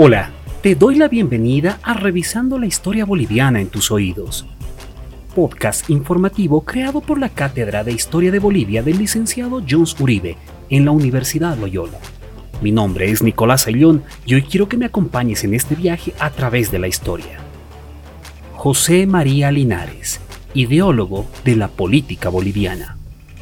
Hola, te doy la bienvenida a Revisando la Historia Boliviana en tus oídos, podcast informativo creado por la Cátedra de Historia de Bolivia del licenciado Jones Uribe en la Universidad Loyola. Mi nombre es Nicolás Ayllón y hoy quiero que me acompañes en este viaje a través de la historia. José María Linares, ideólogo de la política boliviana.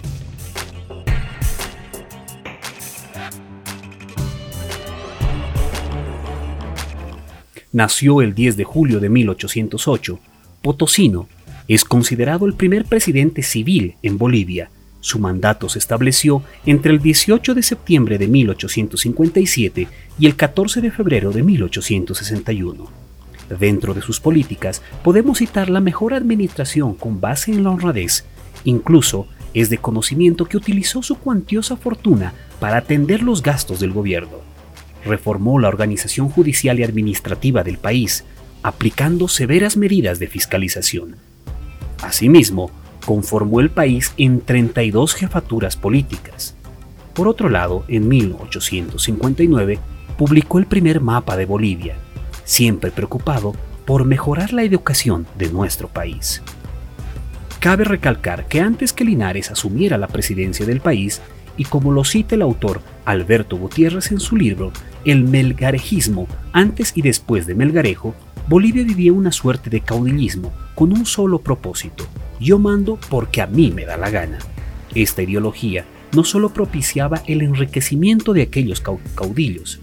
Nació el 10 de julio de 1808, potosino. Es considerado el primer presidente civil en Bolivia. Su mandato se estableció entre el 18 de septiembre de 1857 y el 14 de febrero de 1861. Dentro de sus políticas podemos citar la mejor administración con base en la honradez. Incluso es de conocimiento que utilizó su cuantiosa fortuna para atender los gastos del gobierno. Reformó la organización judicial y administrativa del país, aplicando severas medidas de fiscalización. Asimismo, conformó el país en 32 jefaturas políticas. Por otro lado, en 1859, publicó el primer mapa de Bolivia, siempre preocupado por mejorar la educación de nuestro país. Cabe recalcar que antes que Linares asumiera la presidencia del país, y como lo cita el autor Alberto Gutiérrez en su libro El Melgarejismo, antes y después de Melgarejo, Bolivia vivía una suerte de caudillismo con un solo propósito: yo mando porque a mí me da la gana. Esta ideología no solo propiciaba el enriquecimiento de aquellos caudillos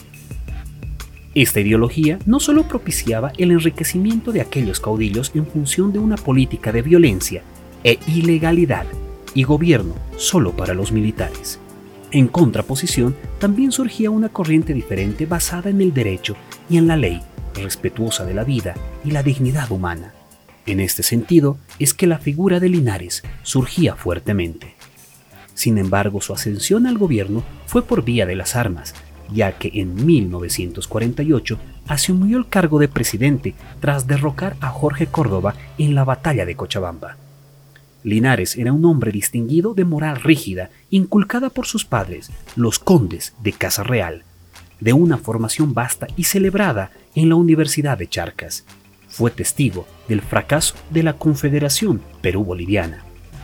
en función de una política de violencia e ilegalidad y gobierno solo para los militares. En contraposición, también surgía una corriente diferente basada en el derecho y en la ley, respetuosa de la vida y la dignidad humana. En este sentido es que la figura de Linares surgía fuertemente. Sin embargo, su ascensión al gobierno fue por vía de las armas, ya que en 1948 asumió el cargo de presidente tras derrocar a Jorge Córdoba en la batalla de Cochabamba. Linares era un hombre distinguido de moral rígida, inculcada por sus padres, los condes de Casa Real, de una formación vasta y celebrada en la Universidad de Charcas. Fue testigo del fracaso de la Confederación Perú-Boliviana.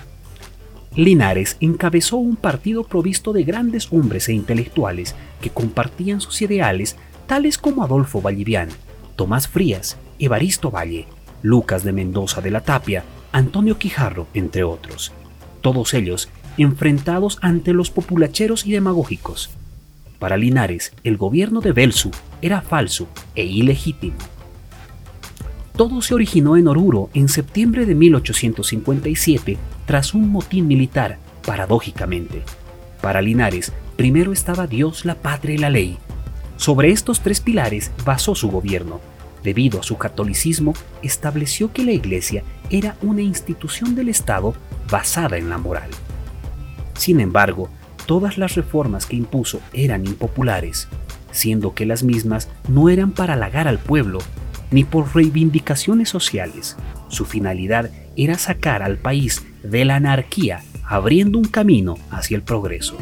Linares encabezó un partido provisto de grandes hombres e intelectuales que compartían sus ideales, tales como Adolfo Vallivian, Tomás Frías, Evaristo Valle, Lucas de Mendoza de la Tapia, Antonio Quijarro, entre otros, todos ellos enfrentados ante los populacheros y demagógicos. Para Linares, el gobierno de Belsu era falso e ilegítimo. Todo se originó en Oruro en septiembre de 1857 tras un motín militar, paradójicamente. Para Linares, primero estaba Dios, la patria y la ley. Sobre estos tres pilares basó su gobierno. Debido a su catolicismo, estableció que la Iglesia era una institución del Estado basada en la moral. Sin embargo, todas las reformas que impuso eran impopulares, siendo que las mismas no eran para halagar al pueblo, ni por reivindicaciones sociales. Su finalidad era sacar al país de la anarquía, abriendo un camino hacia el progreso.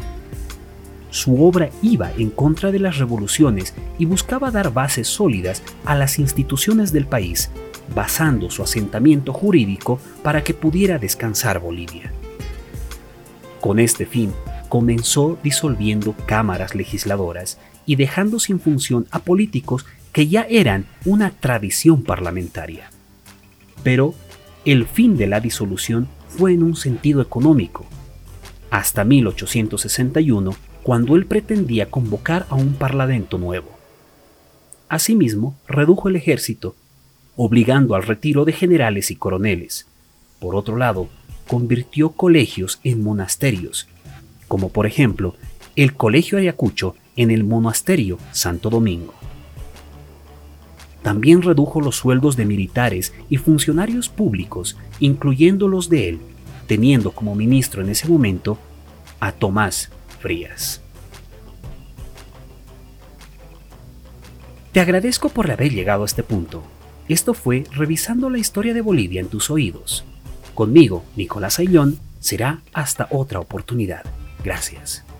Su obra iba en contra de las revoluciones y buscaba dar bases sólidas a las instituciones del país, basando su asentamiento jurídico para que pudiera descansar Bolivia. Con este fin, comenzó disolviendo cámaras legisladoras y dejando sin función a políticos que ya eran una tradición parlamentaria. Pero el fin de la disolución fue en un sentido económico. Hasta 1861, cuando él pretendía convocar a un parlamento nuevo. Asimismo, redujo el ejército, obligando al retiro de generales y coroneles. Por otro lado, convirtió colegios en monasterios, como por ejemplo el Colegio Ayacucho en el Monasterio Santo Domingo. También redujo los sueldos de militares y funcionarios públicos, incluyendo los de él, teniendo como ministro en ese momento a Tomás Frías. Te agradezco por haber llegado a este punto. Esto fue Revisando la Historia de Bolivia en tus oídos. Conmigo, Nicolás Ayllón, será hasta otra oportunidad. Gracias.